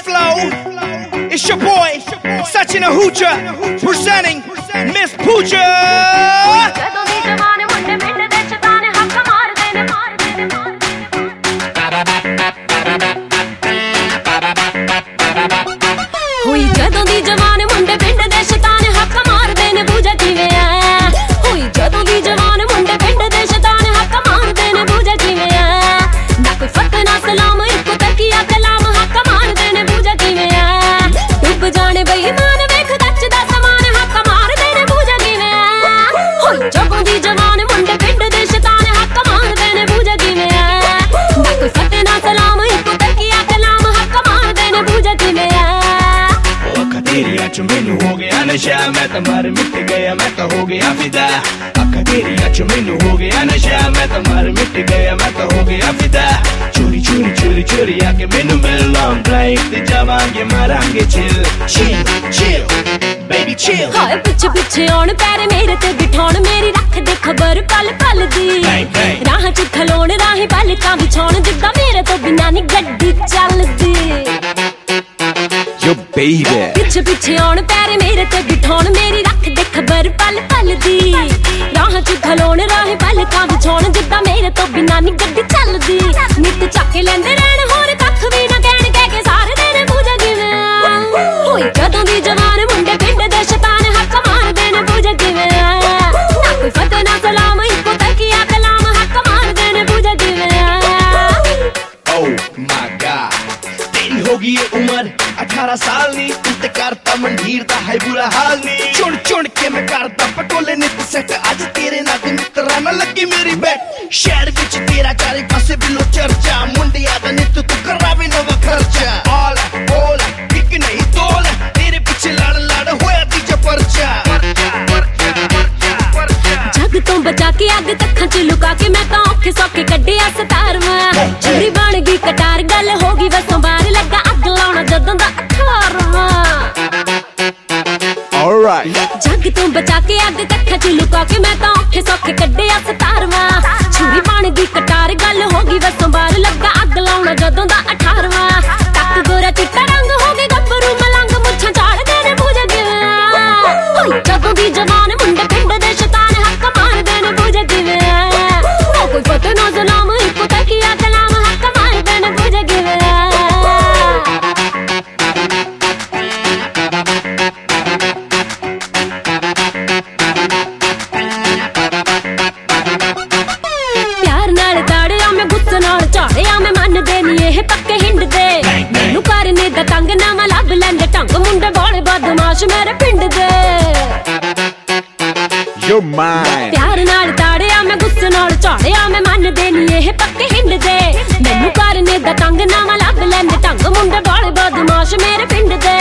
flow. It's your boy, Sachin Ahuja, presenting Miss Pooja. ਹੋਈ ਜਦੋਂ ਦੀ ਜਵਾਨ ਮੁੰਡੇ ਪਿੰਡ ਦੇ ਸ਼ੈਤਾਨ ਹੱਕ ਮਾਰਦੇ ਨੇ ਬੂਝਾ ਕਿਵੇਂ ਆ ਹੋਈ ਜਦੋਂ ਦੀ ਜਵਾਨ ਮੁੰਡੇ ਪਿੰਡ ਦੇ ਸ਼ੈਤਾਨ ਹੱਕ ਮਾਰਦੇ ਨੇ ਬੂਝਾ ਕਿਵੇਂ ਆ ਨਾ ਕੋਈ ਫਤਿਹ ਨਾ ਸਲਾਮ ਇੱਕੋ ਤਕੀਆ ਕਲਾਮ ਹੱਕ ਮਾਰਦੇ ਨੇ ਬੂਝਾ ਕਿਵੇਂ ਆ ਡੁੱਬ ਜਾਣੇ ਬੇਈਮਾਨ ਵੇਖ ਕੱਚ ਦਾ ਸਮਾਨ ਹੱਕ ਮਾਰਦੇ ਨੇ ਬੂਝਾ ਕਿਵੇਂ ਆ ਹੋਈ ਜਦੋਂ ਦੀ ਜਵਾਨ ਮੁੰਡੇ ਪਿੰਡ ਦੇ ਸ਼ੈਤਾਨ ਹੱਕ ਮਾਰਦੇ ਨੇ ਬੂਝਾ ਕਿਵੇਂ ਆ ਨਾ ਕੋਈ ਫਤਿਹ ਨਾ ਸਲਾਮ ਇੱਕੋ ਤਕੀਆ ਕਲਾਮ ਹੱਕ ਮਾਰਦੇ ਨੇ ਬੂਝਾ ਕਿਵੇਂ ਆ तेरिया च मैनू हो गया नशा मैं तो मर मिट गया मैं तो हो गया फिदा अखा तेरिया च मैनू हो गया नशा मैं तो मर मिट गया मैं तो हो गया फिदा चोरी चोरी चोरी चोरी आके मैनू मिल लॉन्ग ड्राइव ते जावांगे मारांगे chill chill chill baby chill हाय पिछे पिछे आउण पैर मेरे ते बिठाउण मेरी रख दे खबर पल पल दी राह च खलोण राही पलकां बिछाउण जिद्दां मेरे तो बिना नी गड्डी चलदी Yo baby पिछे पिछे आउण पैर मेरे ते बिठाउण मेरी रख दे खबर पल पल दी राह च खलोण राही पलकां बिछाउण जिद्दां मेरे तो बिना नी गड्डी चलदी नित चाके लैंदे रहण होर कख भी ना कहण कह के सारे दिन बूझा किवें होई जदों दी जवान मुंडे पिंड दे शैतान हक मारदे ने बूझा किवें ना कोई फतेह ना सलाम इक्को तकिया कलाम हक मारदे ने बूझा किवें Oh my God तेरी होगी ये उम्र 18 साल नी तू ते करता मंडीर दा है बुरा हाल नी चुन चुन के मैं करता पटोले नित सेट अज तेरे नाल दी मित्रा ना लगी मेरी बैट शहर विच तेरा चारे पासे बिलो चर्चा मुंडिया दा नित तू करावे नवा खर्चा all एक नहीं तोल तेरे पीछे लड़ लड़ होया तीजा परचा जग तो बचा के अग तखां च लुका के मैं तां औखे सौखे कड्डिया 17वां छुरी बन गई कटार गल हो गई वसों बाहर लगा अग लाउणा जदों दा 18वां जग तो बचा के अग तखां च लुका के मैं तां औखे सौखे कड्डिया 17वां छुरी बन गई कटार गल हो गई वसों बाहर लगा अग लाउणा जदों दा 18वां तक गोरा चिट्टा रंग हो गए गब्बरू मलंग मुੱਛਾਂ ਝਾੜਦੇ ਨੇ ਬੂਝਾ ਕਿਵੇਂ ਹੋਈ ਜਦੋਂ ਦੀ ਜਵਾਨ ਮੁੰਡੇ ਪਿੰਡ ਦੇ ਸ਼ੈਤਾਨ ਹੱਕ ਮਾਰਦੇ ਨੇ ਬੂਝਾ ਕਿਵੇਂ ਨਾ ਕੋਈ ਫਤਿਹ ਨਾ ਸਲਾਮ ਇੱਕੋ ਤਕੀਆ ਕਲਾਮ ਹੱਕ ਮਾਰਦੇ ਨੇ ਬੂਝਾ ਕਿਵੇਂ ਪਿਆਰ ਨਾਲ ਤਾੜਿਆ ਮੈਂ ਗੁੱਸੇ ਨਾਲ ਝਾੜਿਆ ਮੈਂ ਮੰਨਦੇ ਨੀ ਇਹ ਪੱਕੇ ਹਿੰਡਦੇ ਮੈਨੂੰ ਕਰਨੇ ਦਾ ਤੰਗ ਨਾ ਮੈਂ ਲੱਭ ਲੈਂਦੇ ਢੰਗ ਮੁੰਡੇ ਬਾਲੇ ਬਦਮਾਸ਼ ਮੇਰੇ ਪਿੰਡ ਦੇ You're mine ਪਿਆਰ ਨਾਲ ਤਾੜਿਆ ਮੈਂ ਗੁੱਸੇ ਨਾਲ ਝਾੜਿਆ ਮੈਂ ਮੰਨਦੇ ਨੀ ਇਹ ਪੱਕੇ ਹਿੰਡਦੇ ਮੈਨੂੰ ਕਰਨੇ ਦਾ ਤੰਗ ਨਾ ਮੈਂ ਲੱਭ ਲੈਂਦੇ ਢੰਗ ਮੁੰਡੇ ਬਾਲੇ ਬਦਮਾਸ਼ ਮੇਰੇ ਪਿੰਡ ਦੇ